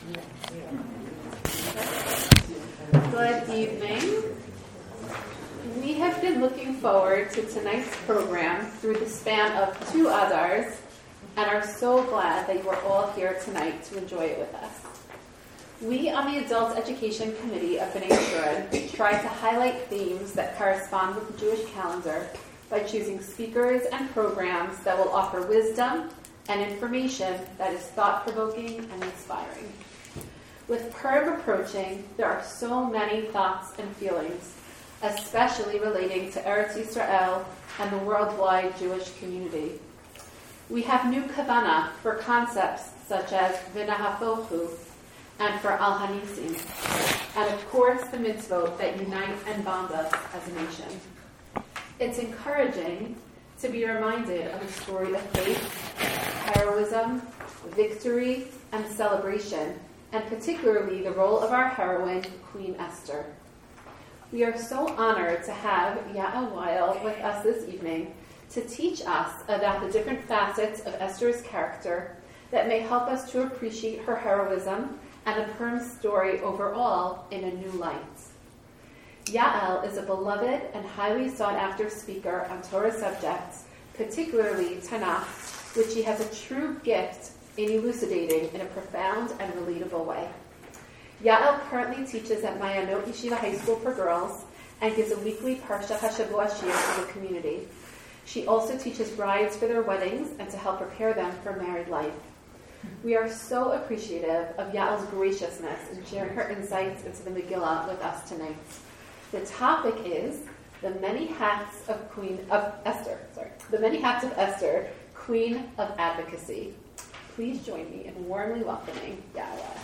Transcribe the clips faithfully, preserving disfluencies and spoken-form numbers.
Good evening. We have been looking forward to tonight's program through the span of two Adars and are so glad that you are all here tonight to enjoy it with us. We on the Adult Education Committee of B'nai Jeshurun try to highlight themes that correspond with the Jewish calendar by choosing speakers and programs that will offer wisdom and information that is thought-provoking and inspiring. With Purim approaching, there are so many thoughts and feelings, especially relating to Eretz Yisrael and the worldwide Jewish community. We have new kavanah for concepts such as v'nahafochu and for Al Hanisim, and of course the mitzvot that unite and bond us as a nation. It's encouraging to be reminded of a story of faith, heroism, victory, and celebration, and particularly the role of our heroine, Queen Esther. We are so honored to have Yael Weil with us this evening to teach us about the different facets of Esther's character that may help us to appreciate her heroism and the Purim story overall in a new light. Yael is a beloved and highly sought-after speaker on Torah subjects, particularly Tanakh, which she has a true gift in elucidating in a profound and relatable way. Yael currently teaches at Mayanot Yeshiva High School for Girls and gives a weekly Parsha HaShavua shiur to the community. She also teaches brides for their weddings and to help prepare them for married life. We are so appreciative of Yael's graciousness in sharing her insights into the Megillah with us tonight. The topic is the many hats of Queen of Esther. Sorry, the many hats of Esther, Queen of Advocacy. Please join me in warmly welcoming Yael.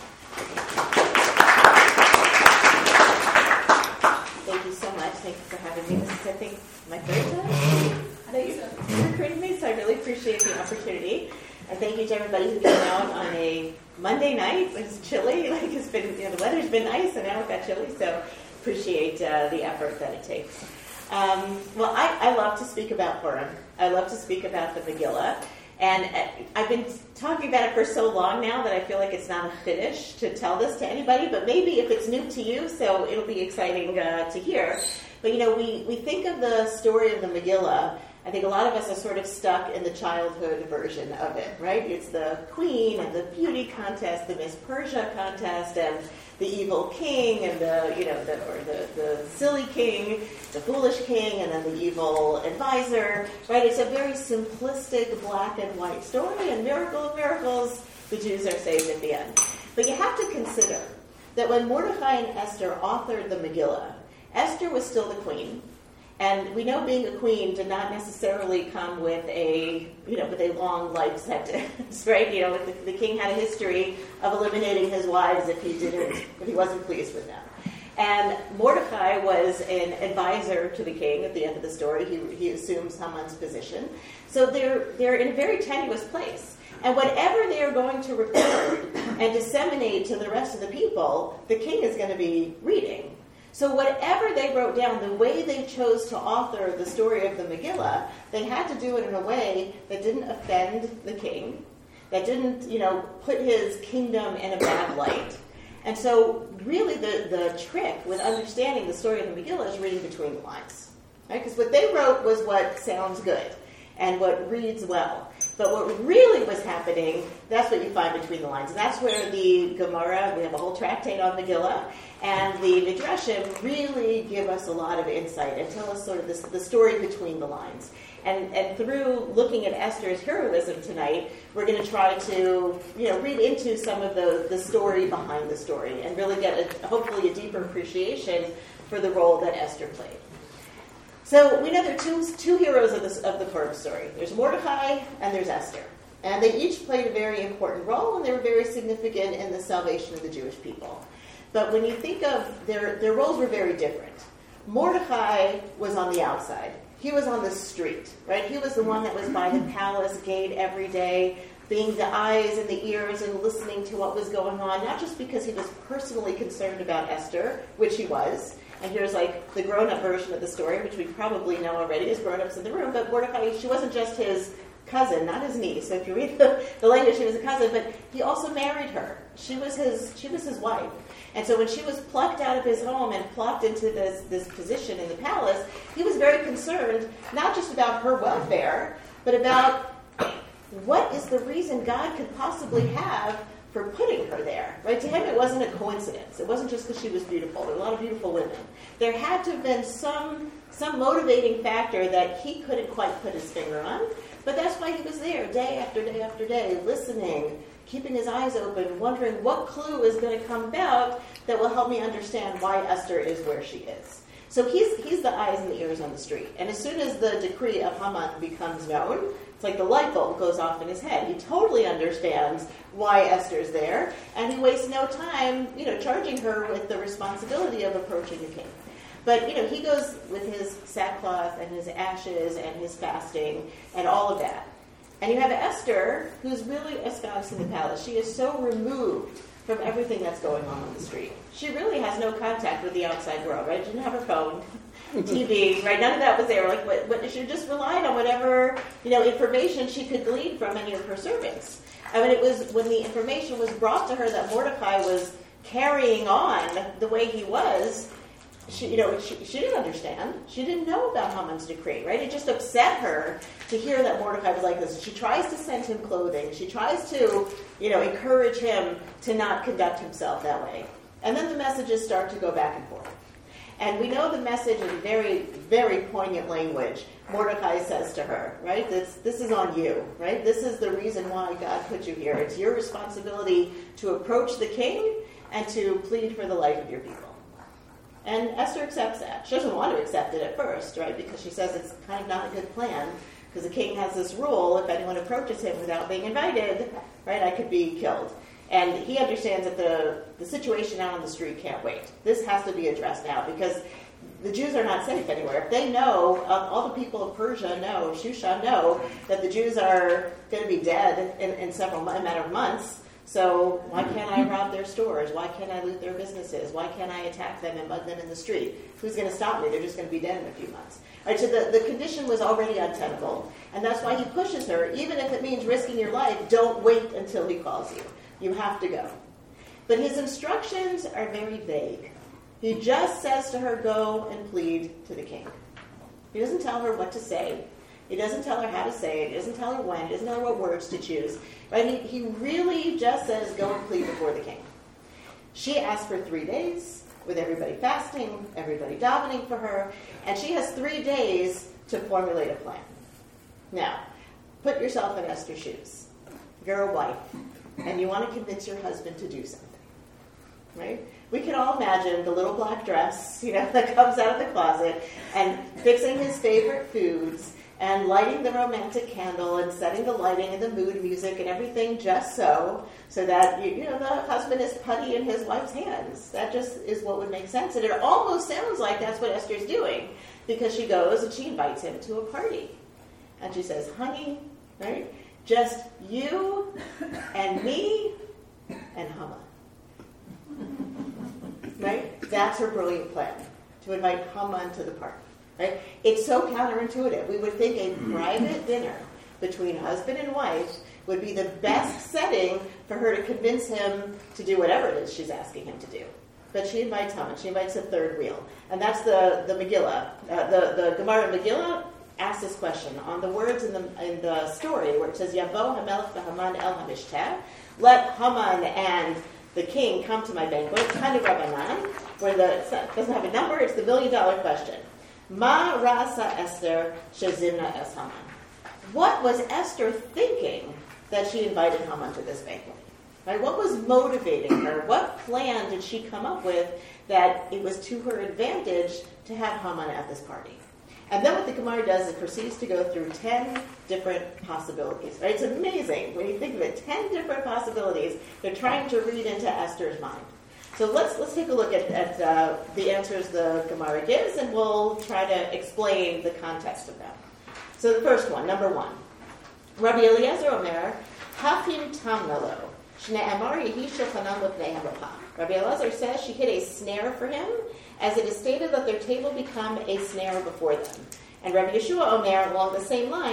Thank you so much. Thank you for having me. This is, I think, my third time that you've recruited me, so I really appreciate the opportunity. And thank you to everybody who came out on a Monday night. It's chilly. Like it's been, you know, the weather's been nice, and now it got chilly. So appreciate uh, the effort that it takes. Um, well, I, I love to speak about Purim. I love to speak about the Megillah. And I've been talking about it for so long now that I feel like it's not a chiddush to tell this to anybody, but maybe if it's new to you, so it'll be exciting uh, to hear. But, you know, we, we think of the story of the Megillah. I think a lot of us are sort of stuck in the childhood version of it, right? It's the queen and the beauty contest, the Miss Persia contest, and the evil king and the, you know, the, or the, the silly king, the foolish king, and then the evil advisor, right? It's a very simplistic black and white story, and miracle of miracles, the Jews are saved at the end. But you have to consider that when Mordechai and Esther authored the Megillah, Esther was still the queen. And we know being a queen did not necessarily come with a, you know, with a long life sentence, right? You know, the, the king had a history of eliminating his wives if he didn't, if he wasn't pleased with them. And Mordecai was an advisor to the king at the end of the story. He, he assumes Haman's position. So they're they're in a very tenuous place. And whatever they are going to record and disseminate to the rest of the people, the king is going to be reading. So whatever they wrote down, the way they chose to author the story of the Megillah, they had to do it in a way that didn't offend the king, that didn't, you know, put his kingdom in a bad light. And so really the, the trick with understanding the story of the Megillah is reading between the lines. Right? Because what they wrote was what sounds good and what reads well. But what really was happening, that's what you find between the lines. And that's where the Gemara, we have a whole tractate on Megillah, and the Midrashim really give us a lot of insight and tell us sort of this, the story between the lines. And, and through looking at Esther's heroism tonight, we're going to try to, you know, read into some of the, the story behind the story and really get, a, hopefully, a deeper appreciation for the role that Esther played. So we know there are two, two heroes of, this, of the Purim story. There's Mordecai and there's Esther. And they each played a very important role, and they were very significant in the salvation of the Jewish people. But when you think of their, their roles were very different. Mordecai was on the outside. He was on the street, right? He was the one that was by the palace gate every day, being the eyes and the ears and listening to what was going on, not just because he was personally concerned about Esther, which he was. And here's like the grown-up version of the story, which we probably know already as grown-ups in the room, but Mordecai, she wasn't just his cousin, not his niece. So if you read the, the language, she was a cousin, but he also married her. She was his she was his wife. And so when she was plucked out of his home and plucked into this, this position in the palace, he was very concerned, not just about her welfare, but about what is the reason God could possibly have for putting her there. Right? To him, it wasn't a coincidence. It wasn't just because she was beautiful. There were a lot of beautiful women. There had to have been some some motivating factor that he couldn't quite put his finger on. But that's why he was there day after day after day, listening, keeping his eyes open, wondering what clue is going to come about that will help me understand why Esther is where she is. So he's he's the eyes and the ears on the street. And as soon as the decree of Haman becomes known, it's like the light bulb goes off in his head. He totally understands why Esther's there, and he wastes no time, you know, charging her with the responsibility of approaching the king. But, you know, he goes with his sackcloth and his ashes and his fasting and all of that. And you have Esther, who's really a spouse in the palace. She is so removed from everything that's going on on the street. She really has no contact with the outside world, right? She didn't have her phone, T V, right? None of that was there. Like, what, what, she just relied on whatever, you know, information she could glean from any of her servants. I mean, it was when the information was brought to her that Mordecai was carrying on the way he was, She, you know, she, she didn't understand. She didn't know about Haman's decree, right? It just upset her to hear that Mordecai was like this. She tries to send him clothing. She tries to, you know, encourage him to not conduct himself that way. And then the messages start to go back and forth. And we know the message in very, very poignant language. Mordecai says to her, right, this, this is on you, right? This is the reason why God put you here. It's your responsibility to approach the king and to plead for the life of your people. And Esther accepts that. She doesn't want to accept it at first, right? Because she says it's kind of not a good plan. Because the king has this rule, if anyone approaches him without being invited, right, I could be killed. And he understands that the, the situation out on the street can't wait. This has to be addressed now because the Jews are not safe anywhere. If they know, uh, all the people of Persia know, Shushan know, that the Jews are going to be dead in, in several a matter of months. So why can't I rob their stores? Why can't I loot their businesses? Why can't I attack them and mug them in the street? Who's going to stop me? They're just going to be dead in a few months. All right, so the, the condition was already untenable. And that's why he pushes her. Even if it means risking your life, don't wait until he calls you. You have to go. But his instructions are very vague. He just says to her, go and plead to the king. He doesn't tell her what to say. He doesn't tell her how to say it. He doesn't tell her when. He doesn't tell her what words to choose. Right? He, he really just says, go and plead before the king. She asks for three days with everybody fasting, everybody davening for her, and she has three days to formulate a plan. Now, put yourself in Esther's shoes. You're a wife, and you want to convince your husband to do something. Right? We can all imagine the little black dress, you know, that comes out of the closet, and fixing his favorite foods, and lighting the romantic candle and setting the lighting and the mood music and everything just so, so that, you, you know, the husband is putty in his wife's hands. That just is what would make sense. And it almost sounds like that's what Esther's doing, because she goes and she invites him to a party. And she says, honey, right, just you and me and Haman. Right? That's her brilliant plan, to invite Haman to the party. Right? It's so counterintuitive. We would think a private dinner between husband and wife would be the best setting for her to convince him to do whatever it is she's asking him to do. But she invites Haman. She invites a third wheel. And that's the, the Megillah. Uh, the, the Gemara Megillah asks this question on the words in the in the story where it says, Yavo HaMelech v'Haman el HaMishteh. Let Haman and the king come to my banquet. It's kind of Rabbanan, where the, it doesn't have a number. It's the million dollar question. Ma rasa Esther shezimna es Haman. What was Esther thinking that she invited Haman to this banquet? Right? What was motivating her? What plan did she come up with that it was to her advantage to have Haman at this party? And then what the Gemara does is it proceeds to go through ten different possibilities. Right? It's amazing when you think of it. Ten different possibilities they're trying to read into Esther's mind. So let's let's take a look at, at uh, the answers the Gemara gives, and we'll try to explain the context of them. So the first one, number one. Rabbi Eliezer Omer, Hafim Tamnalo, Shne'amar Yehi Shulchanan Lefnei HaMapah. Rabbi Eliezer says she hid a snare for him, as it is stated that their table become a snare before them. And Rabbi Yeshua Omer, along the same lines,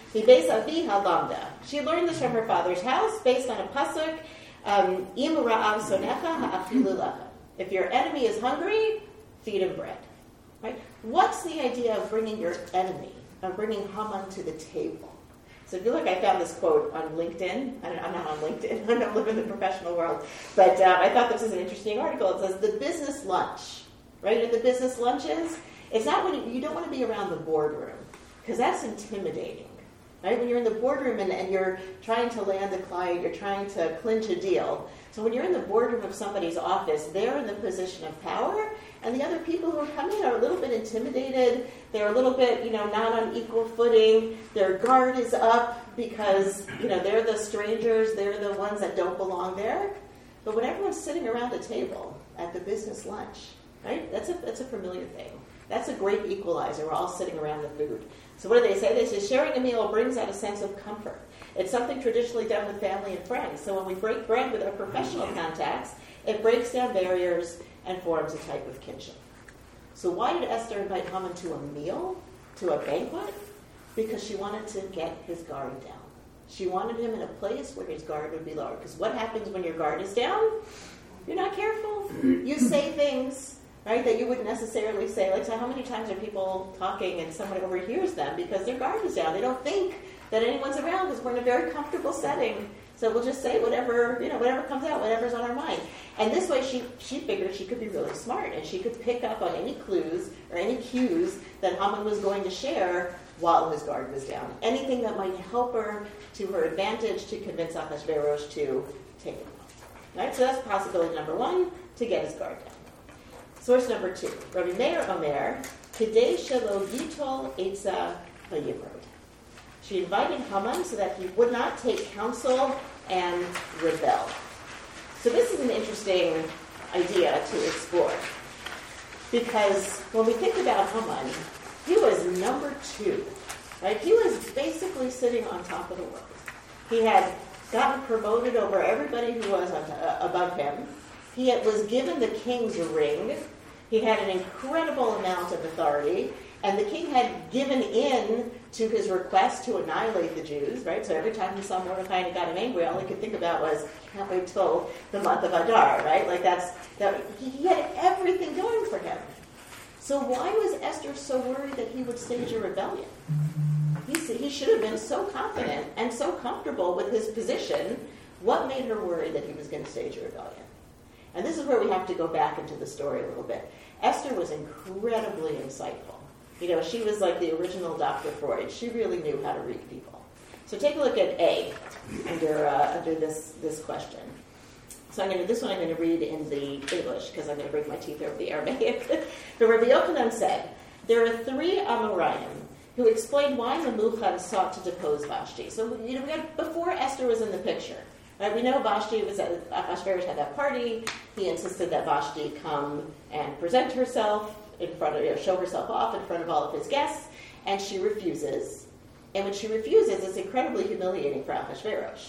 Mibeis halamda. She learned this from her father's house based on a pasuk, um, Im ra'av sonecha ha'achilu lecha. If your enemy is hungry, feed him bread. Right? What's the idea of bringing your enemy, of bringing Haman to the table? So if you look, I found this quote on LinkedIn. I don't, I'm not on LinkedIn. I don't live in the professional world. But uh, I thought this was an interesting article. It says, the business lunch. Right? At the business lunches, it's not when you, you don't want to be around the boardroom, because that's intimidating. Right? When you're in the boardroom and, and you're trying to land a client, you're trying to clinch a deal. So when you're in the boardroom of somebody's office, they're in the position of power, and the other people who are coming are a little bit intimidated. They're a little bit, you know, not on equal footing. Their guard is up because, you know, they're the strangers. They're the ones that don't belong there. But when everyone's sitting around a table at the business lunch, right, that's a, that's a familiar thing. That's a great equalizer. We're all sitting around the food. So what do they say? They say sharing a meal brings out a sense of comfort. It's something traditionally done with family and friends. So when we break bread with our professional contacts, it breaks down barriers and forms a type of kinship. So why did Esther invite Haman to a meal, to a banquet? Because she wanted to get his guard down. She wanted him in a place where his guard would be lower. Because what happens when your guard is down? You're not careful. You say things, right, that you wouldn't necessarily say. Like, so how many times are people talking and someone overhears them because their guard is down? They don't think that anyone's around because we're in a very comfortable setting. So we'll just say whatever, you know, whatever comes out, whatever's on our mind. And this way she, she figured she could be really smart and she could pick up on any clues or any cues that Haman was going to share while his guard was down. Anything that might help her to her advantage to convince Achashverosh to take him off. Right? So that's possibility number one, to get his guard down. Source number two, Rabbi Meir Omer, Kidei shelo yitol etza vayimrod. She invited Haman so that he would not take counsel and rebel. So this is an interesting idea to explore. Because when we think about Haman, he was number two. Right? He was basically sitting on top of the world. He had gotten promoted over everybody who was on, uh, above him. He had, was given the king's ring. He had an incredible amount of authority. And the king had given in to his request to annihilate the Jews, right? So every time he saw Mordecai and it got him angry, all he could think about was, can't wait till the month of Adar, right? Like that's, that, he, he had everything going for him. So why was Esther so worried that he would stage a rebellion? He, he should have been so confident and so comfortable with his position. What made her worried that he was going to stage a rebellion? And this is where we have to go back into the story a little bit. Esther was incredibly insightful. You know, she was like the original Doctor Freud. She really knew how to read people. So take a look at A under uh, under this this question. So I'm going to this one I'm going to read in the English because I'm going to break my teeth over the Aramaic. But Rabbi Yochanan said, there are three Amoraim who explained why Memucan sought to depose Vashti. So you know, we got, before Esther was in the picture, right? We know Vashti was at Achashverosh had that party. He insisted that Vashti come and present herself in front of, you know, show herself off in front of all of his guests, and she refuses. And when she refuses, it's incredibly humiliating for Achashverosh.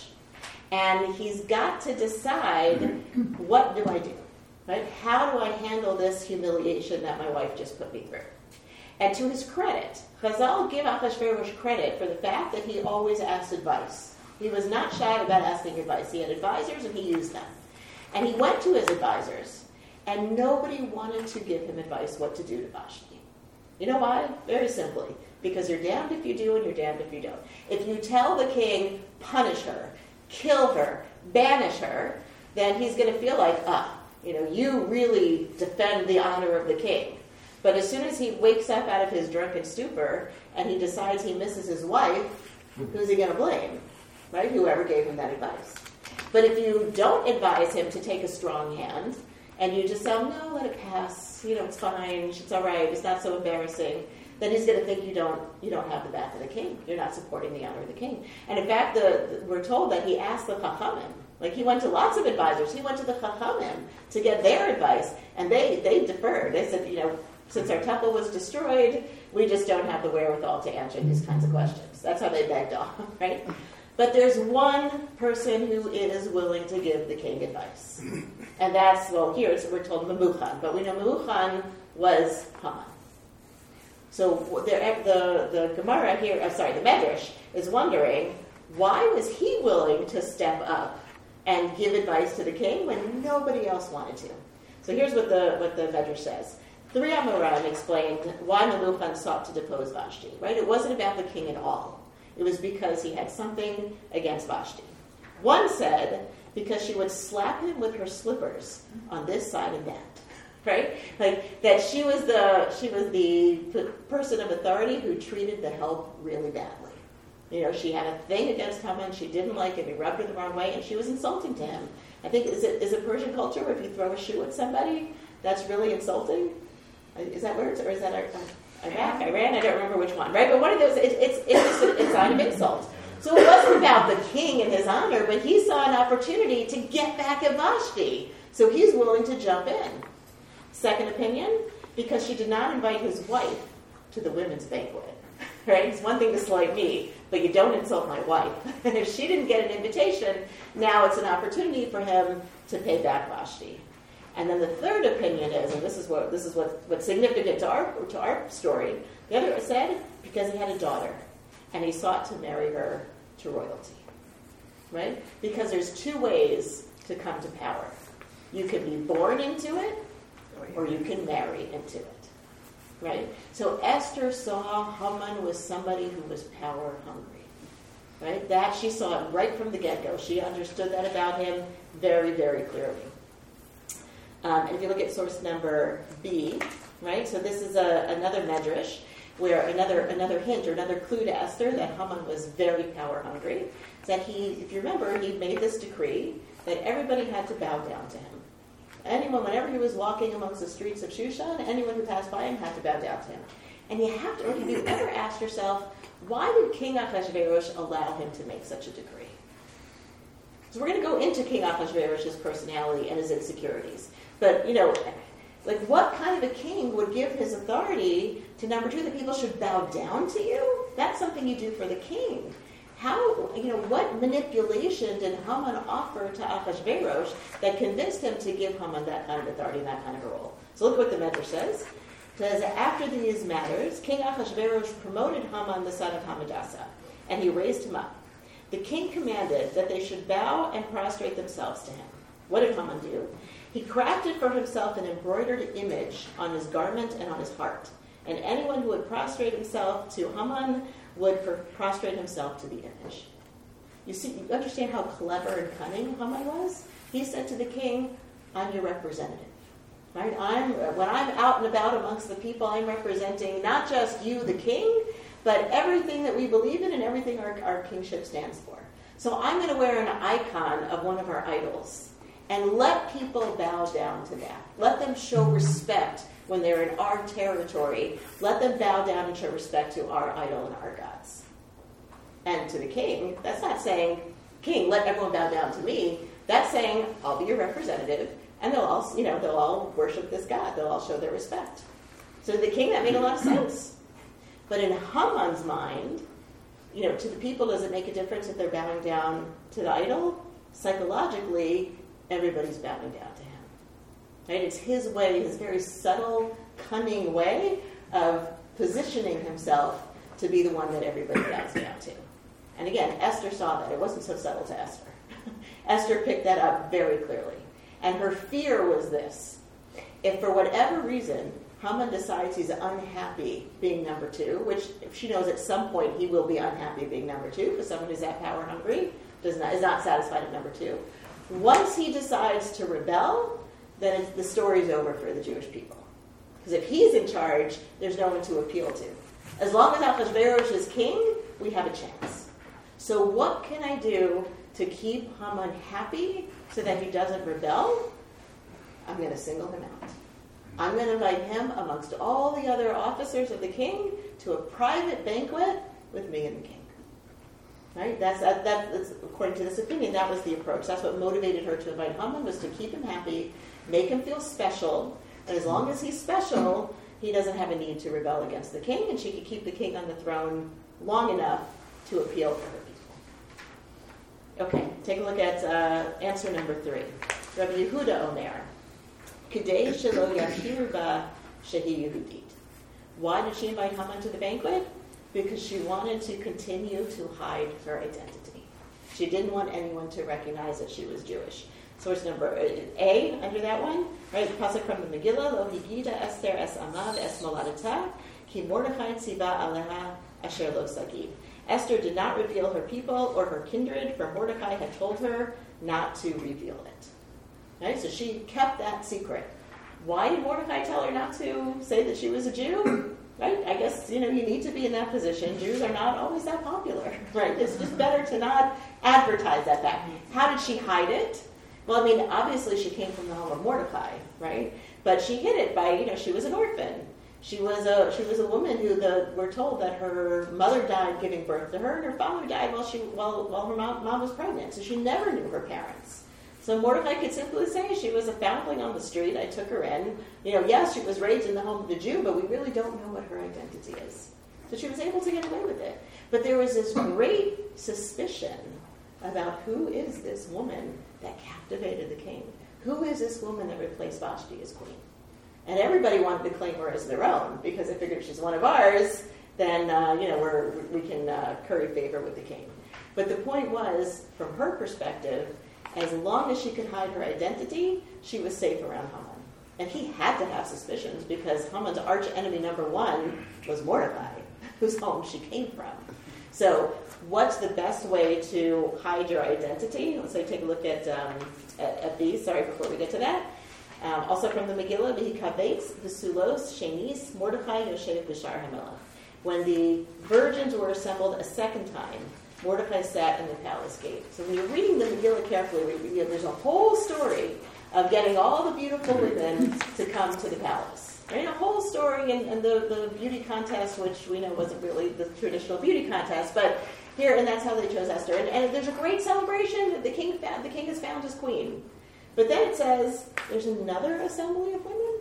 And he's got to decide, what do I do? Right? How do I handle this humiliation that my wife just put me through? And to his credit, Chazal give Achashverosh credit for the fact that he always asked advice. He was not shy about asking advice. He had advisors and he used them. And he went to his advisors, and nobody wanted to give him advice what to do to Vashti. You know why? Very simply. Because you're damned if you do and you're damned if you don't. If you tell the king, punish her, kill her, banish her, then he's going to feel like, ah, you know, you really defend the honor of the king. But as soon as he wakes up out of his drunken stupor and he decides he misses his wife, who's he going to blame? Right? Whoever gave him that advice. But if you don't advise him to take a strong hand, and you just say, no, let it pass, you know, it's fine, it's all right, it's not so embarrassing, then he's going to think you don't you don't have the back of the king. You're not supporting the honor of the king. And in fact, the, the, we're told that he asked the Chachamim. Like, he went to lots of advisors. He went to the Chachamim to get their advice, and they, they deferred. They said, you know, since our temple was destroyed, we just don't have the wherewithal to answer these kinds of questions. That's how they begged off, right? But there's one person who is willing to give the king advice. And that's, well, here it's, we're told Memucan. But we know Memucan was Haman. So the the, the Gemara here, uh, sorry, the Medrash is wondering, why was he willing to step up and give advice to the king when nobody else wanted to? So here's what the what the Medrash says. Three Amoraim explained why Meluchan sought to depose Vashti. Right? It wasn't about the king at all. It was because he had something against Vashti. One said because she would slap him with her slippers on this side and that. Right? Like that she was the she was the person of authority who treated the help really badly. You know, she had a thing against Haman. She didn't like him. He rubbed her the wrong way, and she was insulting to him. I think is it is it Persian culture where if you throw a shoe at somebody, that's really insulting? Is that where it's, or is that uh, Iraq, Iran? I don't remember which one. Right? But one of those, it, it's it's just a, a sign of insult. So it wasn't about the king and his honor, but he saw an opportunity to get back at Vashti. So he's willing to jump in. Second opinion, because she did not invite his wife to the women's banquet. Right? It's one thing to slight me, but you don't insult my wife. And if she didn't get an invitation, now it's an opportunity for him to pay back Vashti. And then the third opinion is, and this is what this is what, what's significant to our to our story. The other said because he had a daughter, and he sought to marry her to royalty. Right? Because there's two ways to come to power. You can be born into it, or you can marry into it. Right? So Esther saw Haman was somebody who was power hungry. Right? That she saw it right from the get-go. She understood that about him very, very clearly. Um, and if you look at source number B, right? So this is a, another medrash where another another hint or another clue to Esther that Haman was very power hungry. That he, if you remember, he made this decree that everybody had to bow down to him. Anyone, whenever he was walking amongst the streets of Shushan, anyone who passed by him had to bow down to him. And you have to, have you ever asked yourself, why did King Ahasuerus allow him to make such a decree? So we're going to go into King Ahasuerus' personality and his insecurities. But, you know, like what kind of a king would give his authority to, number two, that people should bow down to you? That's something you do for the king. How, you know, what manipulation did Haman offer to Ahasuerus that convinced him to give Haman that kind of authority and that kind of a role? So look what the Medrash says. It says, after these matters, King Ahasuerus promoted Haman the son of Hammedatha, and he raised him up. The king commanded that they should bow and prostrate themselves to him. What did Haman do? He crafted for himself an embroidered image on his garment and on his heart. And anyone who would prostrate himself to Haman would prostrate himself to the image. You see, you understand how clever and cunning Haman was? He said to the king, I'm your representative. Right? I'm when I'm out and about amongst the people, I'm representing not just you, the king, but everything that we believe in and everything our, our kingship stands for. So I'm going to wear an icon of one of our idols and let people bow down to that. Let them show respect when they're in our territory. Let them bow down and show respect to our idol and our gods. And to the king, that's not saying, king, let everyone bow down to me. That's saying, I'll be your representative, and they'll all, you know, they'll all worship this God. They'll all show their respect. So to the king, that made a lot of sense. But in Haman's mind, you know, to the people, does it make a difference if they're bowing down to the idol? Psychologically, everybody's bowing down to him. Right? It's his way, his very subtle, cunning way of positioning himself to be the one that everybody bows down to. And again, Esther saw that. It wasn't so subtle to Esther. Esther picked that up very clearly. And her fear was this. If for whatever reason Haman decides he's unhappy being number two, which if she knows at some point he will be unhappy being number two, because someone who's that power hungry does not, is not satisfied at number two. Once he decides to rebel, then it's, the story's over for the Jewish people. Because if he's in charge, there's no one to appeal to. As long as Ahasuerus is king, we have a chance. So what can I do to keep Haman happy so that he doesn't rebel? I'm going to single him out. I'm going to invite him amongst all the other officers of the king to a private banquet with me and the king. Right? That's, that, that's according to this opinion, that was the approach. That's what motivated her to invite Haman, was to keep him happy, make him feel special, and as long as he's special, he doesn't have a need to rebel against the king, and she could keep the king on the throne long enough to appeal for her people. Okay, take a look at uh, answer number three. Rabbi Yehuda Omer, K'dei shelo yachir ba shehi Yehudit. Why did she invite Haman to the banquet? Because she wanted to continue to hide her identity. She didn't want anyone to recognize that she was Jewish. Source number A, under that one, right? Pasuk from the Megillah, Lo higida Esther es amav es moladata, ki Mordechai tziva aleha asher lo sagid. Esther did not reveal her people or her kindred, for Mordecai had told her not to reveal it. Right? So she kept that secret. Why did Mordecai tell her not to say that she was a Jew? Right? I guess, you know, you need to be in that position. Jews are not always that popular. Right? It's just better to not advertise that fact. How did she hide it? Well, I mean, obviously she came from the home of Mordecai, right? But she hid it by, you know, she was an orphan. She was a she was a woman who the we're told that her mother died giving birth to her, and her father died while she while while her mom, mom was pregnant. So she never knew her parents. So Mordecai could simply say she was a foundling on the street. I took her in. You know, yes, she was raised in the home of a Jew, but we really don't know what her identity is. So she was able to get away with it. But there was this great suspicion about who is this woman that captivated the king? Who is this woman that replaced Vashti as queen? And everybody wanted to claim her as their own, because they figured if she's one of ours, then uh, you know we're, we can uh, curry favor with the king. But the point was, from her perspective, as long as she could hide her identity, she was safe around Haman. And he had to have suspicions, because Haman's arch enemy number one was Mordecai, whose home she came from. So what's the best way to hide your identity? Let's say take a look at, um, at, at these, sorry, before we get to that. Um, also from the Megillah, V'hikavetz v'sulos shenis Mordechai yoshev b'shar hamelach. When the virgins were assembled a second time, Mordecai sat in the palace gate. So when you're reading the Megillah carefully, you know, there's a whole story of getting all the beautiful women to come to the palace. Right? A whole story, and, and the, the beauty contest, which we know wasn't really the traditional beauty contest, but here, and that's how they chose Esther. And, and there's a great celebration that the king found, the king is found as queen. But then it says, there's another assembly of women?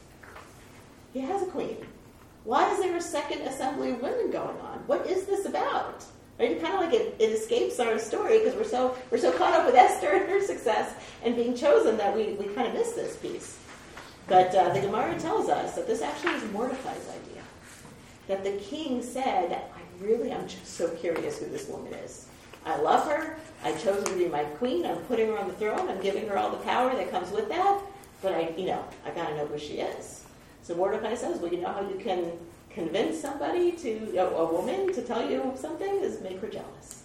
He has a queen. Why is there a second assembly of women going on? What is this about? Right? Kind of like it, it escapes our story, because we're so we're so caught up with Esther and her success and being chosen that we, we kind of miss this piece. But uh, the Gemara tells us that this actually is Mordecai's idea. That the king said, I really am just so curious who this woman is. I love her. I chose her to be my queen. I'm putting her on the throne. I'm giving her all the power that comes with that. But I, you know, I got to know who she is. So Mordecai says, well, you know how you can convince somebody to, a, a woman to tell you something is make her jealous.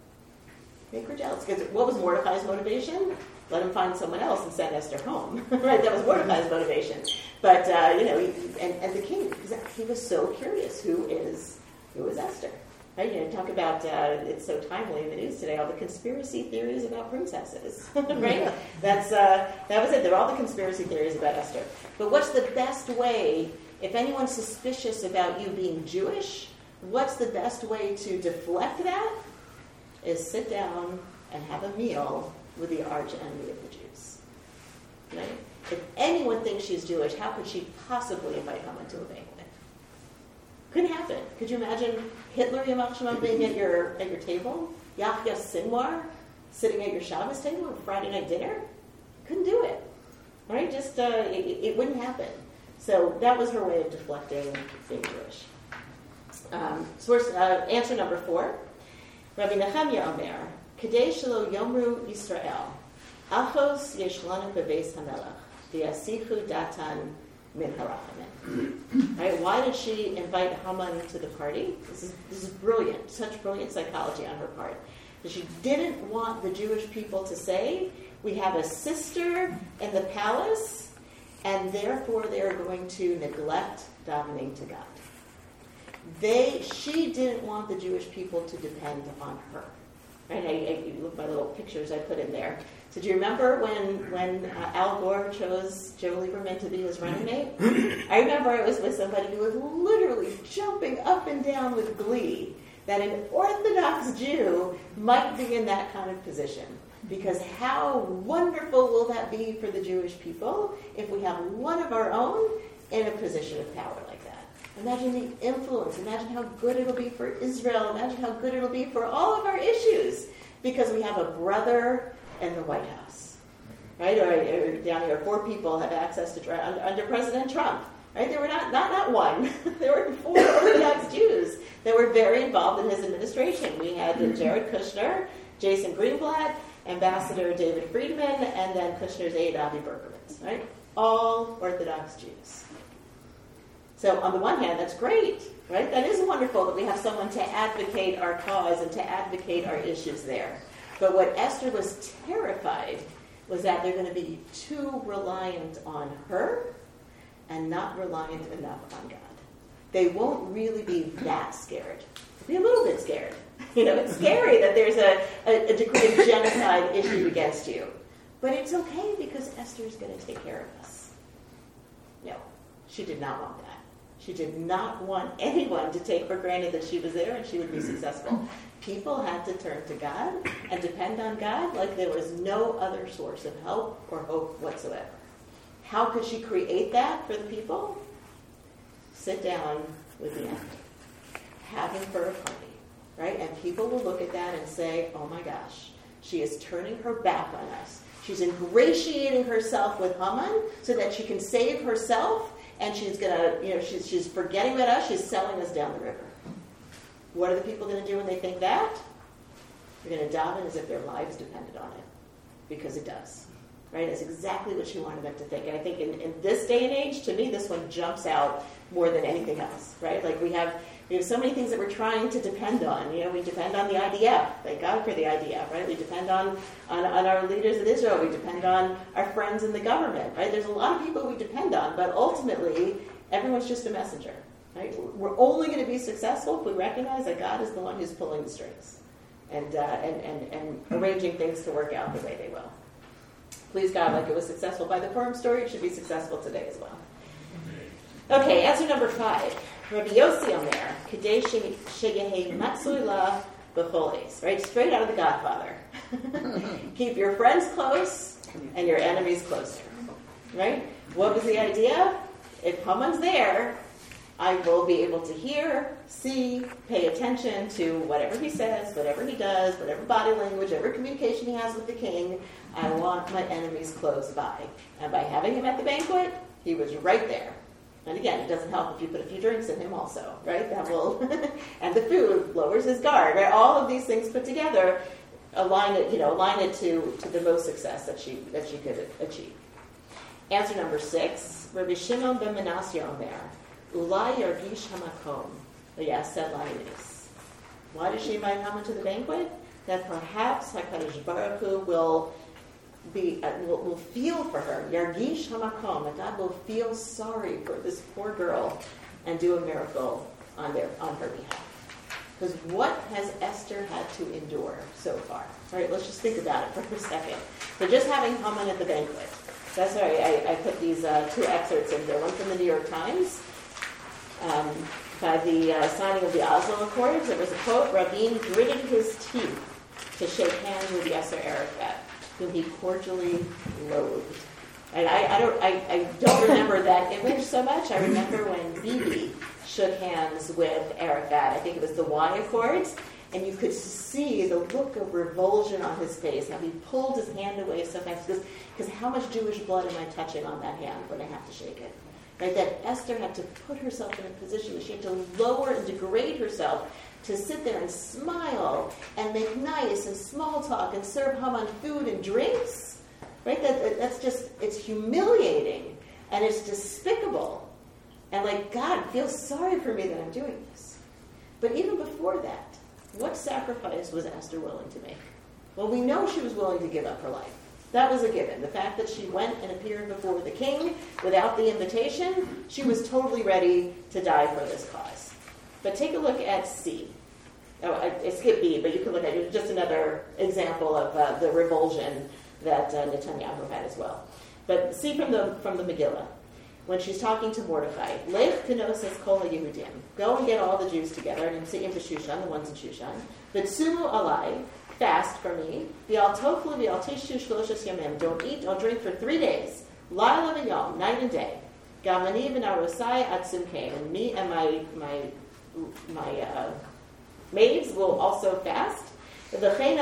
Make her jealous. Because what was Mordecai's motivation? Let him find someone else and send Esther home. Right? That was Mordecai's motivation. But, uh, you know, he, and, and the king, he was so curious who is, who is Esther. Right? You know, talk about, uh, it's so timely in the news today, all the conspiracy theories about princesses. Right? That's, uh, that was it. There are all the conspiracy theories about Esther. But what's the best way, if anyone's suspicious about you being Jewish, what's the best way to deflect that? Is sit down and have a meal with the arch enemy of the Jews. Right? If anyone thinks she's Jewish, how could she possibly invite Haman to a banquet? Couldn't happen. Could you imagine Hitler Yamach Shema being at your at your table? Yahya Sinwar sitting at your Shabbos table at Friday night dinner? Couldn't do it. Right? Just, uh, it, it wouldn't happen. So that was her way of deflecting being Jewish. Um, source, uh, answer number four. Rabbi Nechemia Omer, Kadei Shelo Yomru Yisrael, Achos Yeshlanu Bebeis HaMelech, V'yasichu Datan Min Harachamim. Right? Why did she invite Haman to the party? This is this is brilliant, such brilliant psychology on her part. That she didn't want the Jewish people to say, we have a sister in the palace, and therefore they are going to neglect davening to God. They, she didn't want the Jewish people to depend on her. Right? I, I, you look at my little pictures I put in there. So do you remember when when uh, Al Gore chose Joe Lieberman to be his running mate? I remember I was with somebody who was literally jumping up and down with glee that an Orthodox Jew might be in that kind of position. Because how wonderful will that be for the Jewish people if we have one of our own in a position of power like that? Imagine the influence. Imagine how good it'll be for Israel. Imagine how good it'll be for all of our issues because we have a brother in the White House. Right? Or, or down here, four people have access to, under, under President Trump, Right? There were not, not, not one. There were four Orthodox Jews that were very involved in his administration. We had Jared Kushner, Jason Greenblatt, Ambassador David Friedman, and then Kushner's aide, Avi Berkowitz. Right? All Orthodox Jews. So on the one hand, that's great. Right? That is wonderful that we have someone to advocate our cause and to advocate our issues there. But what Esther was terrified was that they're going to be too reliant on her and not reliant enough on God. They won't really be that scared. They'll be a little bit scared. You know, it's scary that there's a, a, a degree of genocide issued against you. But it's okay because Esther's going to take care of us. No, she did not want that. She did not want anyone to take for granted that she was there and she would be successful. People had to turn to God and depend on God like there was no other source of help or hope whatsoever. How could she create that for the people? Sit down with the enemy. Have him for a party, right? And people will look at that and say, oh my gosh, she is turning her back on us. She's ingratiating herself with Haman so that she can save herself, and she's gonna, you know, she's she's forgetting about us, she's selling us down the river. What are the people going to do when they think that? They're going to daven as if their lives depended on it, because it does. Right? It's exactly what she wanted them to think. And I think in, in this day and age, to me, this one jumps out more than anything else. Right? Like we have we have so many things that we're trying to depend on. You know, we depend on the I D F. Thank God for the I D F. Right? We depend on, on, on our leaders in Israel. We depend on our friends in the government. Right? There's a lot of people we depend on, but ultimately, everyone's just a messenger. Right? We're only going to be successful if we recognize that God is the one who's pulling the strings and, uh, and, and, and arranging things to work out the way they will. Please God, like it was successful by the Purim story, it should be successful today as well. Okay, answer number five. Rabbi Yossi Omer, Kadei Sheyehi Matzui La B'choles. Right, straight out of The Godfather. Keep your friends close and your enemies closer. Right? What was the idea? If Haman's there, I will be able to hear, see, pay attention to whatever he says, whatever he does, whatever body language, whatever communication he has with the king. I want my enemies close by. And by having him at the banquet, he was right there. And again, it doesn't help if you put a few drinks in him also, right? That will, and the food lowers his guard, right? All of these things put together align it, you know, align it to, to the most success that she that she could achieve. Answer number six, Rabbi Shimon ben Manasseh Omer. Ulai yargish hamakom v'yaseh la'inis. Why does she invite Haman to the banquet? That perhaps HaKadosh Baruch Hu will be uh, will, will feel for her. Yargish hamakom. That God will feel sorry for this poor girl and do a miracle on their on her behalf. Because what has Esther had to endure so far? All right, let's just think about it for a second. So just having Haman at the banquet. That's right. I, I put these uh, two excerpts in there. One from the New York Times. Um, by the uh, signing of the Oslo Accords, there was a quote, Rabin gritted his teeth to shake hands with Yasser Arafat, whom he cordially loathed. And I, I don't I, I don't remember that image so much. I remember when Bibi shook hands with Arafat. I think it was the Y Accords, and you could see the look of revulsion on his face, how he pulled his hand away so fast, because how much Jewish blood am I touching on that hand when I have to shake it? Right, that Esther had to put herself in a position where she had to lower and degrade herself to sit there and smile and make nice and small talk and serve Haman food and drinks. Right? That, that's just, it's humiliating and it's despicable. And like, God feels sorry for me that I'm doing this. But even before that, what sacrifice was Esther willing to make? Well, we know she was willing to give up her life. That was a given. The fact that she went and appeared before the king without the invitation, she was totally ready to die for this cause. But take a look at C. Oh, I, I skipped B, but you can look at it. Just another example of uh, the revulsion that uh, Netanyahu had as well. But C from the from the Megillah, when she's talking to Mordechai, Lech kenoses kol haYehudim. Go and get all the Jews together, and see into Shushan, the ones in Shushan. V'tsumu alai. Fast for me. Don't eat, don't drink for three days. Laila v'yom, night and day. Gamani v'narosai atzumkein. And me and my my my uh, maids will also fast. And then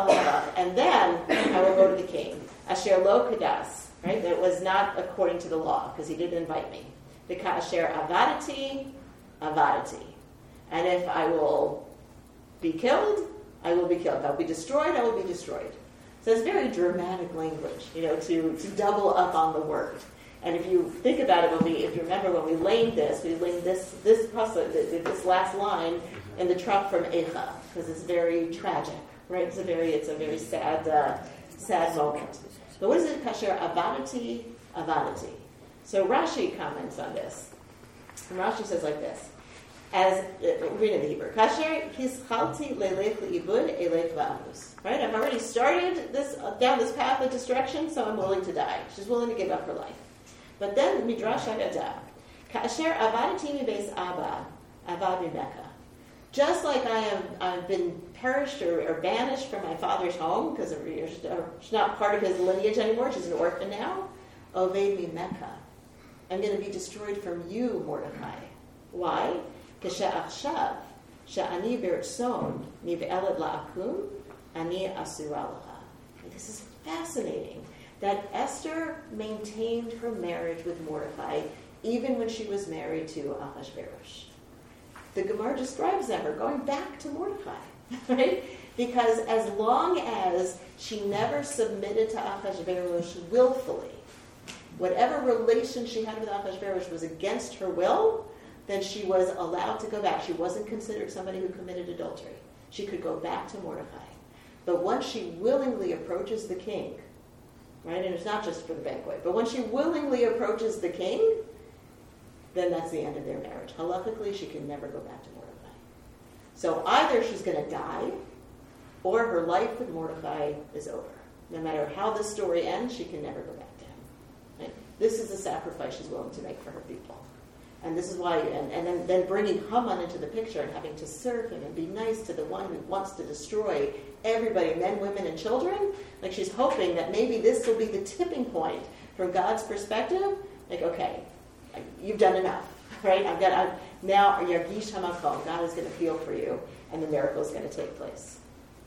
I will go to the king. Asher lo kadas. Right? That was not according to the law because he didn't invite me. The ka'asher avadati, avadati. And if I will be killed, I will be killed. If I will be destroyed, I will be destroyed. So it's very dramatic language, you know, to, to double up on the word. And if you think about it, when we, if you remember when we laid this, we laid this this this last line in the trunk from Eicha, because it's very tragic, right? It's a very it's a very sad uh, sad moment. But what is it? Kasher avadati avadati. So Rashi comments on this. And Rashi says like this. As uh, read in the Hebrew, Kasher hischalti lelech leibud elech va'avus. Right, I've already started this uh, down this path of destruction, so I'm willing to die. She's willing to give up her life. But then Midrash Haggadah, Kasher avadati mibeis Abba avad mimeka. Just like I have, I've been perished or, or banished from my father's home because she's not part of his lineage anymore. She's an orphan now. Oved mimeka. I'm going to be destroyed from you, Mordechai. Why? K'she'achshav she'ani b'rtzon niv'eled la'akum ani asura lacha. This is fascinating that Esther maintained her marriage with Mordechai even when she was married to Ahasuerus. The Gemara describes them, her going back to Mordechai, right? Because as long as she never submitted to Ahasuerus willfully, whatever relation she had with Ahasuerus was against her will, then she was allowed to go back. She wasn't considered somebody who committed adultery. She could go back to Mordechai. But once she willingly approaches the king, right, and it's not just for the banquet, but when she willingly approaches the king, then that's the end of their marriage. Halakhically, she can never go back to Mordechai. So either she's going to die, or her life with Mordechai is over. No matter how the story ends, she can never go back to him. Right? This is the sacrifice she's willing to make for her people. And this is why, and, and then, then bringing Haman into the picture and having to serve him and be nice to the one who wants to destroy everybody, men, women, and children. Like she's hoping that maybe this will be the tipping point from God's perspective. Like, okay, you've done enough, right? I've got I've, now Yargish Hamakol. God is going to feel for you, and the miracle is going to take place.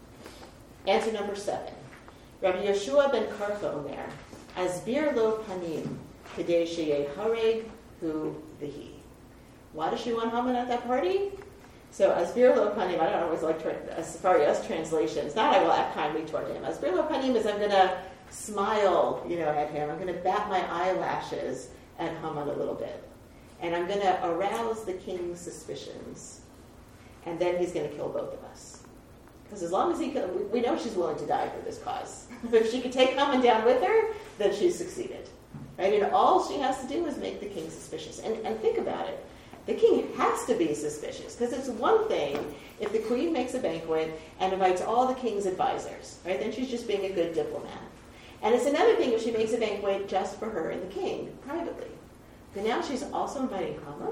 Answer number seven. Rabbi Yeshua ben Karcha Omer, Asbir lo panim kedei sheyeh hareg hu v'hi. Why does she want Haman at that party? So Asbir lo panim, I don't always like Safari's translations. Not I will act kindly toward him. Asbir lo panim is I'm going to smile, you know, at him. I'm going to bat my eyelashes at Haman a little bit. And I'm going to arouse the king's suspicions. And then he's going to kill both of us. Because as long as he can, we know she's willing to die for this cause. If she can take Haman down with her, then she's succeeded. Right? And all she has to do is make the king suspicious. And, and think about it. The king has to be suspicious. Because it's one thing if the queen makes a banquet and invites all the king's advisors. Right? Then she's just being a good diplomat. And it's another thing if she makes a banquet just for her and the king, privately. But now she's also inviting Haman?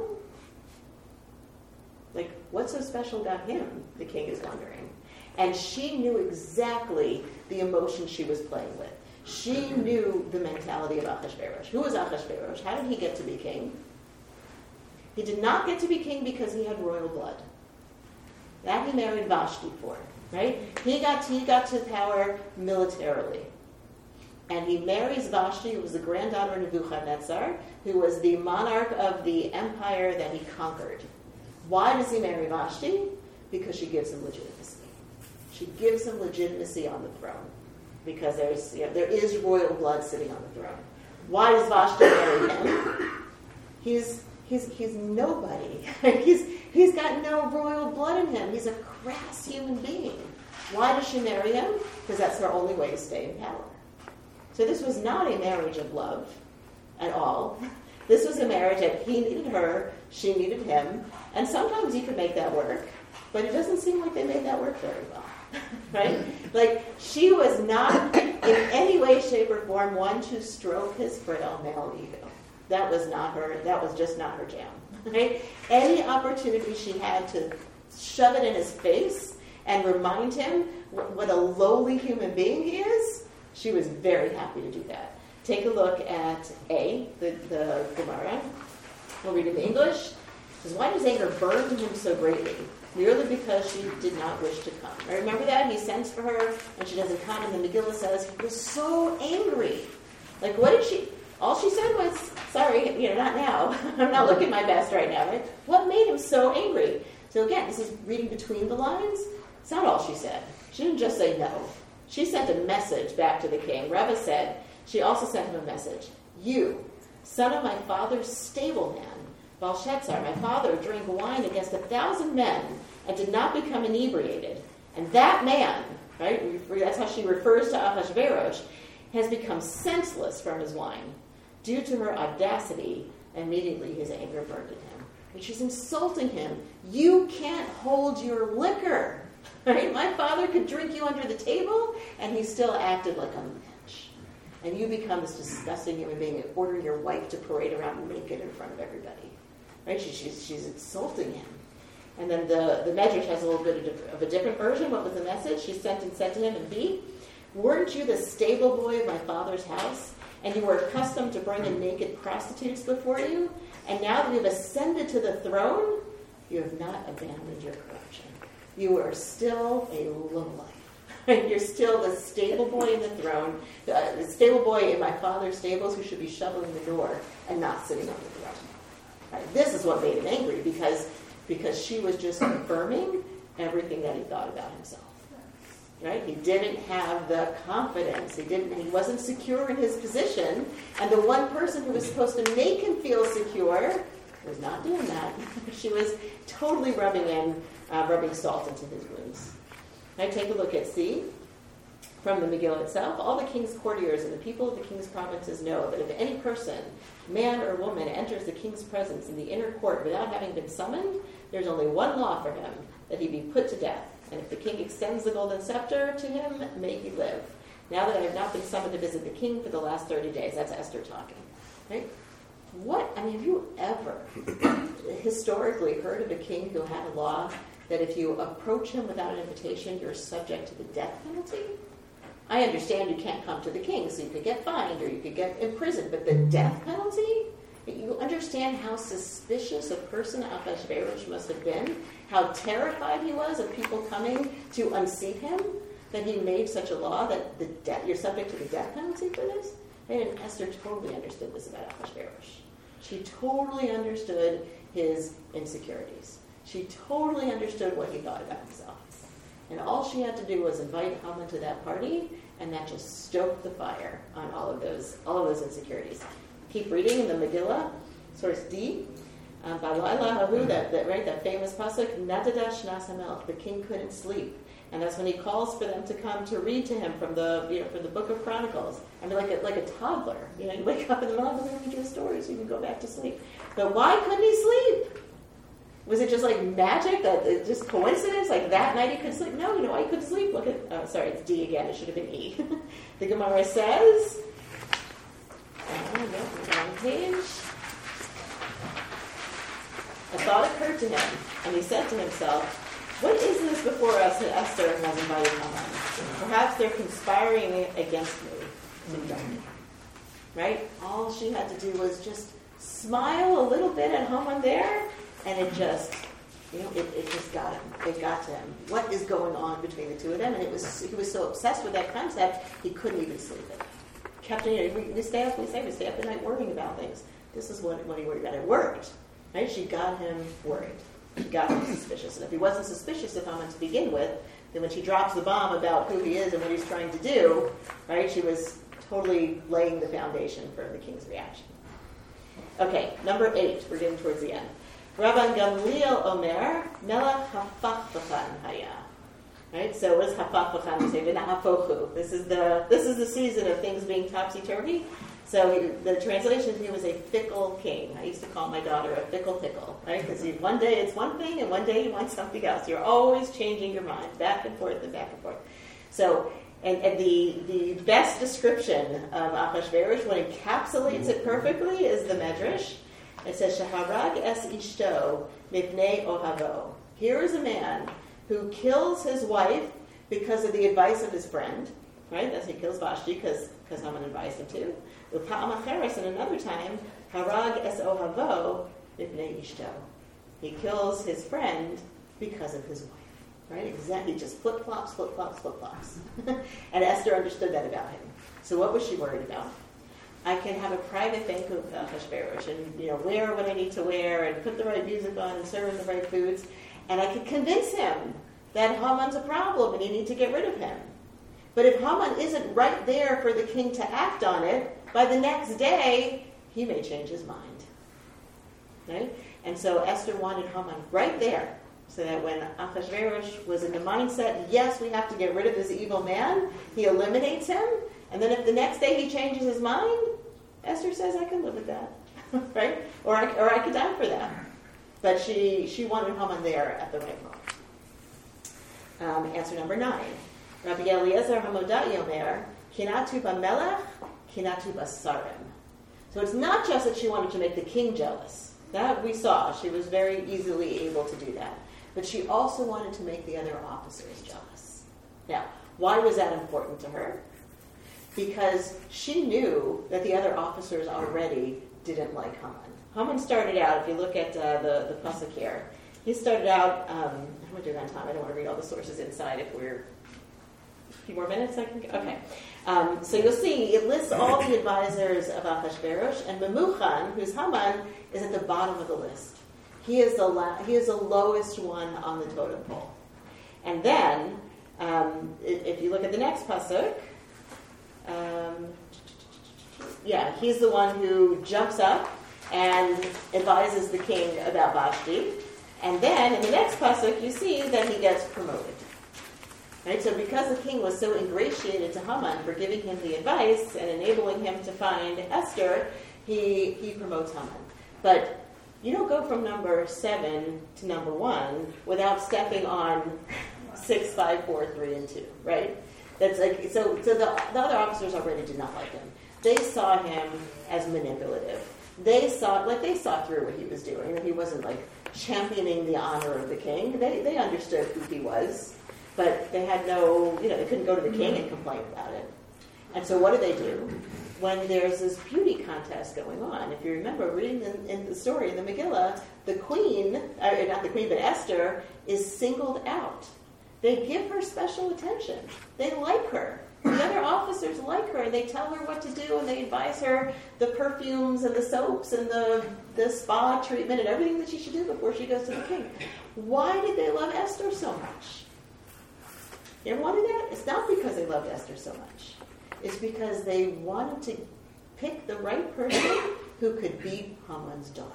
Like, what's so special about him, the king is wondering. And she knew exactly the emotion she was playing with. She knew the mentality of Ahasuerus. Who was Ahasuerus? How did he get to be king? He did not get to be king because he had royal blood. That he married Vashti for, right? He got to, he got to power militarily. And he marries Vashti, who was the granddaughter of Nebuchadnezzar, who was the monarch of the empire that he conquered. Why does he marry Vashti? Because she gives him legitimacy. She gives him legitimacy on the throne. Because there's, you know, there is royal blood sitting on the throne. Why does Vashti marry him? He's he's he's nobody. he's he's got no royal blood in him. He's a crass human being. Why does she marry him? Because that's her only way to stay in power. So this was not a marriage of love at all. This was a marriage that he needed her, she needed him, and sometimes you could make that work, but it doesn't seem like they made that work very well, right? Like, she was not in any way, shape, or form one to stroke his frail male ego. That was not her, that was just not her jam, right? Any opportunity she had to shove it in his face and remind him what a lowly human being he is, she was very happy to do that. Take a look at A, the, the Gemara. We'll read it in English. It says, why does anger burn him so greatly? Merely because she did not wish to come. I remember that? He sends for her, and she doesn't come, and the Megillah says, he was so angry. Like, what did she... All she said was, sorry, you know, not now. I'm not looking my best right now, right? What made him so angry? So again, this is reading between the lines. It's not all she said. She didn't just say no. She sent a message back to the king. Rava said, she also sent him a message. You, son of my father's stableman, Belshazzar, my father, drank wine against a thousand men and did not become inebriated. And that man, right, that's how she refers to Ahasuerus, has become senseless from his wine. Due to her audacity, immediately his anger burned in him. And she's insulting him. You can't hold your liquor. Right? My father could drink you under the table, and he still acted like a mensch. And you become this disgusting human being and order your wife to parade around naked in front of everybody. Right? She, she's, she's insulting him. And then the, the Medrash has a little bit of, of a different version. What was the message? She sent and said to him in B, weren't you the stable boy of my father's house? And you were accustomed to bring in naked prostitutes before you? And now that you have ascended to the throne, you have not abandoned your corruption. You are still a lowlife. Right? You're still the stable boy in the throne, uh, the stable boy in my father's stables who should be shoveling manure and not sitting on the throne. Right? This is what made him angry, because, because she was just confirming everything that he thought about himself. Right? He didn't have the confidence. He didn't. He wasn't secure in his position. And the one person who was supposed to make him feel secure was not doing that. She was totally rubbing in, uh, rubbing salt into his wounds. Now take a look at C. From the Megillah itself, all the king's courtiers and the people of the king's provinces know that if any person, man or woman, enters the king's presence in the inner court without having been summoned, there's only one law for him, that he be put to death. And if the king extends the golden scepter to him, may he live. Now that I have not been summoned to visit the king for the last thirty days. That's Esther talking. Right? What, I mean, have you ever historically heard of a king who had a law that if you approach him without an invitation, you're subject to the death penalty? I understand you can't come to the king, so you could get fined or you could get imprisoned, but the death penalty? You understand how suspicious a person Ahasuerus must have been, how terrified he was of people coming to unseat him, that he made such a law that the de- you're subject to the death penalty for this? And Esther totally understood this about Ahasuerus. She totally understood his insecurities. She totally understood what he thought about himself. And all she had to do was invite Haman to that party, and that just stoked the fire on all of those, all of those insecurities. Keep reading in the Megillah, source D. Um, that, that, right, that famous pasuk, Nadada Shnas HaMelech, the king couldn't sleep. And that's when he calls for them to come to read to him from the, you know, from the Book of Chronicles. I mean, like a, like a toddler. You know, you wake up in the middle of the night and read you a story so you can go back to sleep. But why couldn't he sleep? Was it just like magic, that it just coincidence? Like that night he couldn't sleep? No, you know why he couldn't sleep? Look at, oh, sorry, it's D again. It should have been E. The Gemara says, oh, no, wrong page. A thought occurred to him, and he said to himself, what is this before us that Esther has invited Haman? Perhaps they're conspiring against me to kill me. Right? All she had to do was just smile a little bit at Haman there, and it just, you know, it, it just got him. It got to him. What is going on between the two of them? And it was he was so obsessed with that concept, he couldn't even sleep it. Kept, you know, we, we stay up, we say, we stay up at night worrying about things. This is what, what he worried about. It worked. Right? She got him worried. She got him suspicious. And if he wasn't suspicious of Haman to begin with, then when she drops the bomb about who he is and what he's trying to do, right, she was totally laying the foundation for the king's reaction. Okay, number eight. We're getting towards the end. Rabban Gamliel Omer, Melech Hafachfachan Haya. Right? So what does Hafachfachan say? V'nahafochu. This is the this is the season of things being topsy-turvy. So he, the translation, he was a fickle king. I used to call my daughter a fickle pickle, right? Because one day it's one thing, and one day you want something else. You're always changing your mind, back and forth and back and forth. So, and, and the the best description of Ahasuerus, what encapsulates it perfectly, is the Medrash. It says, Shaharag es ishto mipnei ohavo. Here is a man who kills his wife because of the advice of his friend, right? That's he kills Vashti because because Haman advised him to. Upa'am acheres, and another time, Harag es ohavo mipnei ishto. He kills his friend because of his wife, right? Exactly, just flip flops, flip flops, flip flops. And Esther understood that about him. So what was she worried about? I can have a private banquet with Achashverosh and, you know, wear what I need to wear and put the right music on and serve him the right foods. And I can convince him that Haman's a problem and you need to get rid of him. But if Haman isn't right there for the king to act on it, by the next day, he may change his mind. Right? And so Esther wanted Haman right there, so that when Achashverosh was in the mindset, yes, we have to get rid of this evil man, he eliminates him, and then if the next day he changes his mind, Esther says, I can live with that. Right? Or I, or I could die for that. But she, she wanted Haman there at the right moment. Um, answer number nine. Rabbi Eliezer Hamodai Omer, Kinatu b'melech, kinatu b'sarim. So it's not just that she wanted to make the king jealous. That we saw. She was very easily able to do that. But she also wanted to make the other officers jealous. Now, why was that important to her? Because she knew that the other officers already didn't like Haman. Haman started out, if you look at uh, the, the pasuk here, he started out, um, I'm going to do that on time. I don't want to read all the sources inside if we're a few more minutes. I can go. Okay. Um, so you'll see, it lists all the advisors of Achashverosh, and Memuchan, who's Haman, is at the bottom of the list. He is the la- he is the lowest one on the totem pole. And then, um, if, if you look at the next pasuk, um, yeah, he's the one who jumps up and advises the king about Vashti. And then, in the next pasuk, you see that he gets promoted. Right? So because the king was so ingratiated to Haman for giving him the advice and enabling him to find Esther, he, he promotes Haman. But you don't go from number seven to number one without stepping on six, five, four, three, and two, right? That's like so. So the, the other officers already did not like him. They saw him as manipulative. They saw like they saw through what he was doing. That he wasn't like championing the honor of the king. They they understood who he was, but they had no, you know, they couldn't go to the king and complain about it. And so what do they do? When there's this beauty contest going on, if you remember reading in, in the story in the Megillah, the queen, uh, not the queen, but Esther, is singled out. They give her special attention. They like her. The other officers like her. They tell her what to do, and they advise her the perfumes and the soaps and the, the spa treatment and everything that she should do before she goes to the king. Why did they love Esther so much? You ever wondered that? It's not because they loved Esther so much. It's because they wanted to pick the right person who could be Haman's daughter.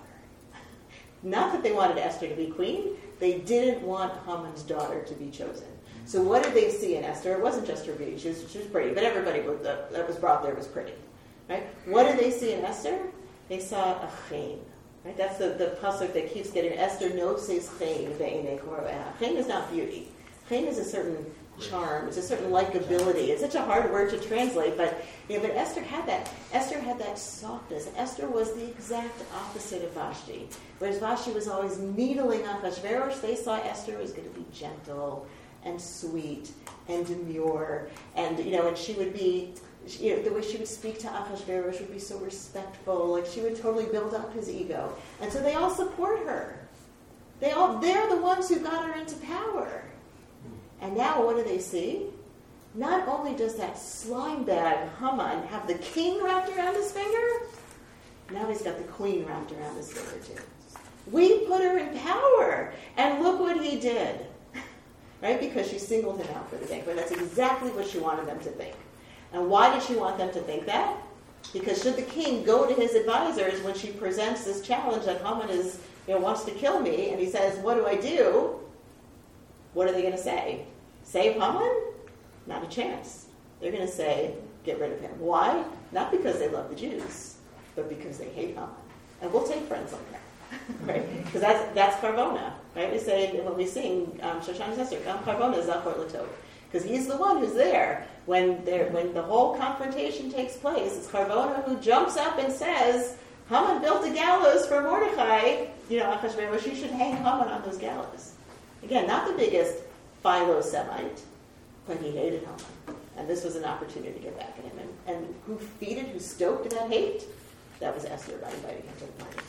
Not that they wanted Esther to be queen. They didn't want Haman's daughter to be chosen. So what did they see in Esther? It wasn't just her beauty. She was, she was pretty, but everybody that was brought there was pretty. Right? What did they see in Esther? They saw a chen. Right? That's the, the pasuk that keeps getting Esther no says chen ve'enei koro'eha. Chen is not beauty. Chen is a certain charm. It's a certain likability. It's such a hard word to translate, but you know, but Esther had that. Esther had that softness. Esther was the exact opposite of Vashti. Whereas Vashti was always needling Achashverosh, they saw Esther was going to be gentle and sweet and demure, and you know, and she would be, you know, the way she would speak to Achashverosh would be so respectful. Like she would totally build up his ego, and so they all support her. They all, they're the ones who got her into power. And now what do they see? Not only does that slime bag Haman have the king wrapped around his finger, now he's got the queen wrapped around his finger too. We put her in power, and look what he did. Right? Because she singled him out for the banquet. That's exactly what she wanted them to think. And why did she want them to think that? Because should the king go to his advisors when she presents this challenge that Haman is, you know, wants to kill me, and he says, what do I do? What are they going to say? Save Haman? Not a chance. They're going to say, get rid of him. Why? Not because they love the Jews, but because they hate Haman. And we'll take friends like that, right? Because that's that's Carbona, right? We say when we sing um, Shoshanis Esther, Carbona Zachor L'Tov, because he's the one who's there when there when the whole confrontation takes place. It's Carbona who jumps up and says, Haman built a gallows for Mordechai. You know, Achashverosh, you should hang Haman on those gallows. Again, not the biggest Philo-Semite, but he hated Haman. And this was an opportunity to get back at him. And, and who feeded, who stoked that hate? That was Esther by inviting him to the party.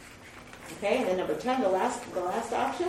Okay, and then number ten, the last the last option,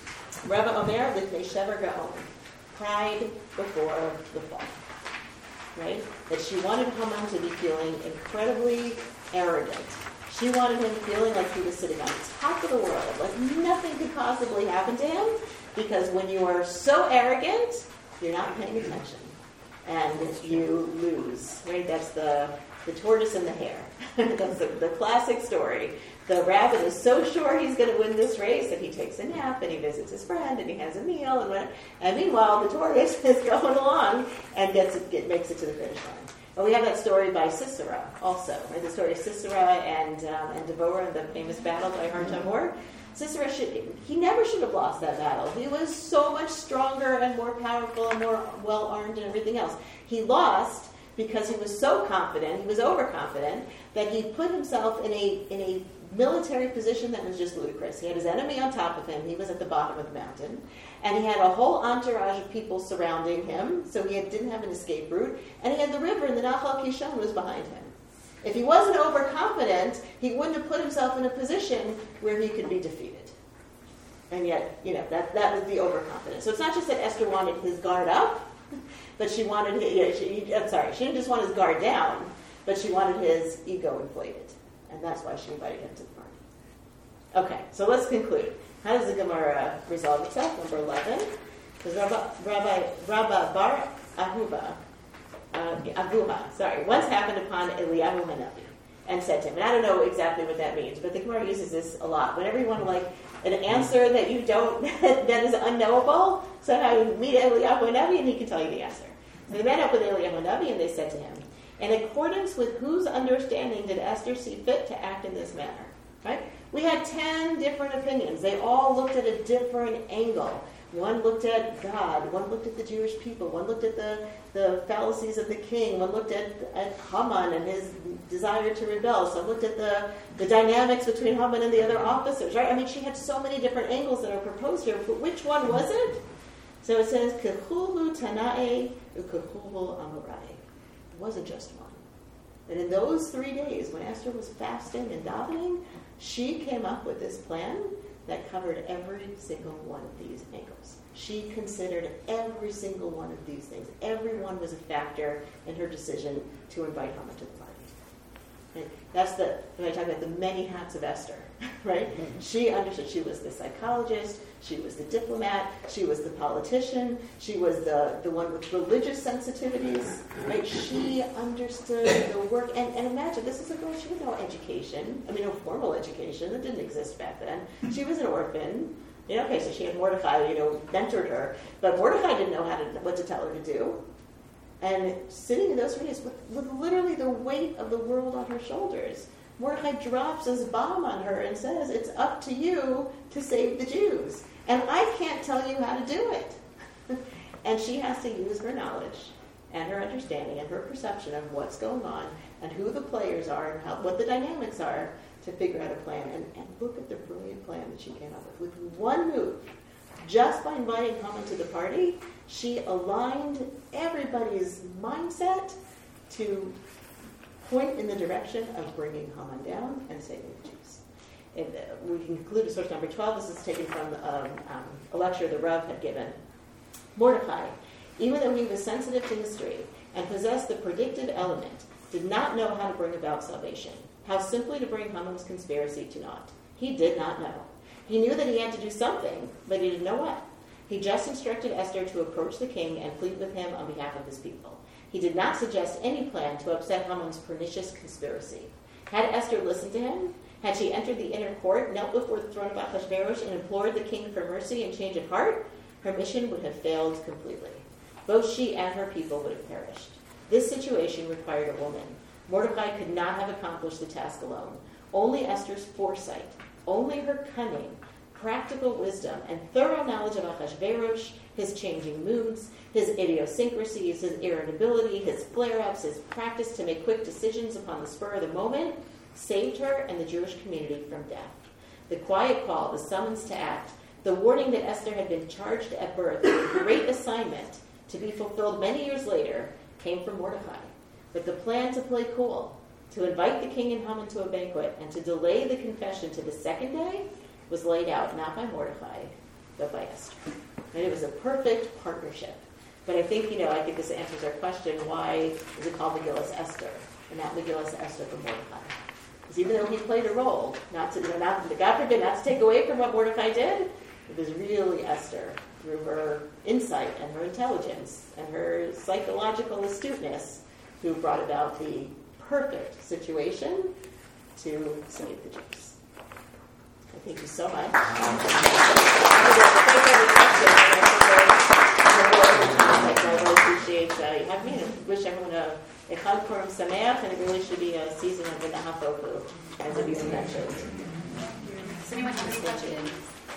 Rava Omer Lifnei Shever Gaon. Pride before the fall. right? That she wanted Haman to be feeling incredibly arrogant. She wanted him feeling like he was sitting on top of the world, like nothing could possibly happen to him, because when you are so arrogant, you're not paying attention, and you lose, right? That's the, the tortoise and the hare. That's the, the classic story. The rabbit is so sure he's going to win this race that he takes a nap and he visits his friend and he has a meal, and, when, and meanwhile the tortoise is going along and gets it, get, makes it to the finish line. And we have that story by Sisera also, right? The story of Sisera and um, and Deborah, the famous battle by Har Tamor. Sisera should he never should have lost that battle. He was so much stronger and more powerful and more well armed and everything else. He lost because he was so confident, he was overconfident, that he put himself in a in a military position that was just ludicrous. He had his enemy on top of him. He was at the bottom of the mountain. And he had a whole entourage of people surrounding him, so he had, didn't have an escape route. And he had the river, and the Nahal Kishon was behind him. If he wasn't overconfident, he wouldn't have put himself in a position where he could be defeated. And yet, you know, that, that was the overconfidence. So it's not just that Esther wanted his guard up, but she wanted his, you know, she, I'm sorry, she didn't just want his guard down, but she wanted his ego inflated. And that's why she invited him to the party. Okay, so let's conclude. How does the Gemara resolve itself? Number eleven. Because Rabbi, Rabbi, Rabbi Bar Ahuva, uh, Avuha, sorry, once happened upon Eliyahu Hanavi and said to him, and I don't know exactly what that means, but the Gemara uses this a lot. Whenever you want to, like, an answer that you don't, that is unknowable, somehow you meet Eliyahu Hanavi and he can tell you the answer. So they met up with Eliyahu Hanavi and they said to him, in accordance with whose understanding did Esther see fit to act in this manner? Right? We had ten different opinions. They all looked at a different angle. One looked at God. One looked at the Jewish people. One looked at the, the fallacies of the king. One looked at, at Haman and his desire to rebel. Some looked at the, the dynamics between Haman and the other officers. Right? I mean, she had so many different angles that are proposed here. But which one was it? So it says, Kechulu Tanae Ukechulu Amorai. It wasn't just one. And in those three days, when Esther was fasting and davening, she came up with this plan that covered every single one of these angles. She considered every single one of these things. Every one was a factor in her decision to invite Haman to the party. And that's the, when I talk about the many hats of Esther, right? She understood she was the psychologist, she was the diplomat, she was the politician, she was the, the one with religious sensitivities, right? She understood the work, and, and imagine, this is a girl, she had no education, I mean, no formal education, that didn't exist back then. She was an orphan, you know, okay, so she had Mordecai, you know, mentored her, but Mordecai didn't know how to, what to tell her to do. And sitting in those three days with, with literally the weight of the world on her shoulders, Mordecai drops his bomb on her and says, it's up to you to save the Jews. And I can't tell you how to do it. And she has to use her knowledge and her understanding and her perception of what's going on and who the players are and how, what the dynamics are to figure out a plan. And, and look at the brilliant plan that she came up with. With one move, just by inviting Haman to the party, she aligned everybody's mindset to point in the direction of bringing Haman down and saving the Jews. And uh, we can conclude with source number twelve. This is taken from um, um, a lecture the Rav had given. Mordecai, even though he was sensitive to history and possessed the predictive element, did not know how to bring about salvation, how simply to bring Haman's conspiracy to naught. He did not know. He knew that he had to do something, but he didn't know what. He just instructed Esther to approach the king and plead with him on behalf of his people. He did not suggest any plan to upset Haman's pernicious conspiracy. Had Esther listened to him, had she entered the inner court, knelt before the throne of Ahasuerus, and implored the king for mercy and change of heart, her mission would have failed completely. Both she and her people would have perished. This situation required a woman. Mordecai could not have accomplished the task alone. Only Esther's foresight, only her cunning, practical wisdom, and thorough knowledge of Ahasuerus, his changing moods, his idiosyncrasies, his irritability, his flare-ups, his practice to make quick decisions upon the spur of the moment, saved her and the Jewish community from death. The quiet call, the summons to act, the warning that Esther had been charged at birth with a great assignment to be fulfilled many years later, came from Mordecai. But the plan to play cool, to invite the king and Haman to a banquet, and to delay the confession to the second day, was laid out not by Mordecai, but by Esther. And it was a perfect partnership. But I think, you know, I think this answers our question, why is it called Megillus Esther, and not Megillus Esther from Mordecai? Because even though he played a role, not to, you know, not, God forbid, not to take away from what Mordecai did, it was really Esther, through her insight and her intelligence and her psychological astuteness, who brought about the perfect situation to save the Jews. So thank you so much. I really appreciate uh, you having me, and wish everyone a, a Chag Purim Sameach, and it really should be a season of the Nahafoku, as Elisa mentioned. Does anyone have any questions?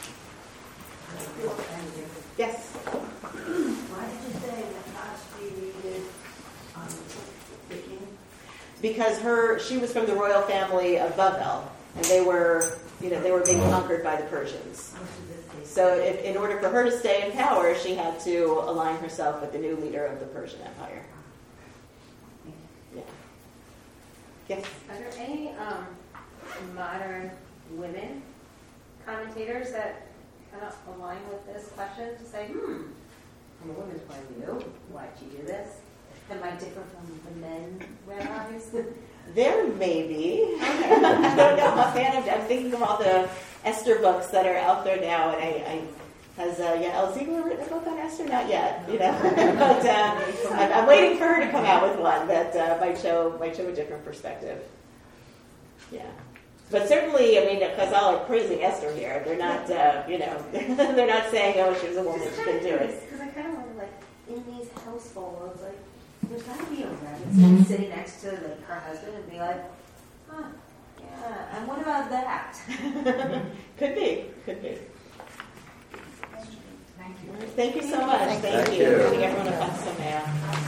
Yes? Why did you say Vashti needed um, the king? Because her, she was from the royal family of Bavel, and they were, you know, they were being conquered by the Persians. So if, in order for her to stay in power, she had to align herself with the new leader of the Persian Empire. Yeah. Yes? Are there any um, modern women commentators that kind of align with this question to say, hmm, from a woman's point of view, why'd she do this? Am I different from the men rabbis? There may be. I don't know. Offhand, I'm, I'm thinking of all the Esther books that are out there now, and I, I has uh, Yael Ziegler written a book on Esther? Not yet, you know. But uh, I'm, I'm waiting for her to come out with one that uh, might show might show a different perspective. Yeah, but certainly, I mean, because all are praising Esther here. They're not, uh, you know, they're not saying, "Oh, she was a woman, she couldn't do it." Because I kind of wonder, like, in these households, like, there's got to be a rabbit sitting next to like her husband and be like, huh, yeah, and what about that? Could be, could be. Thank you. Thank you so much. Thank, Thank you. you. Giving everyone a fun Sameach.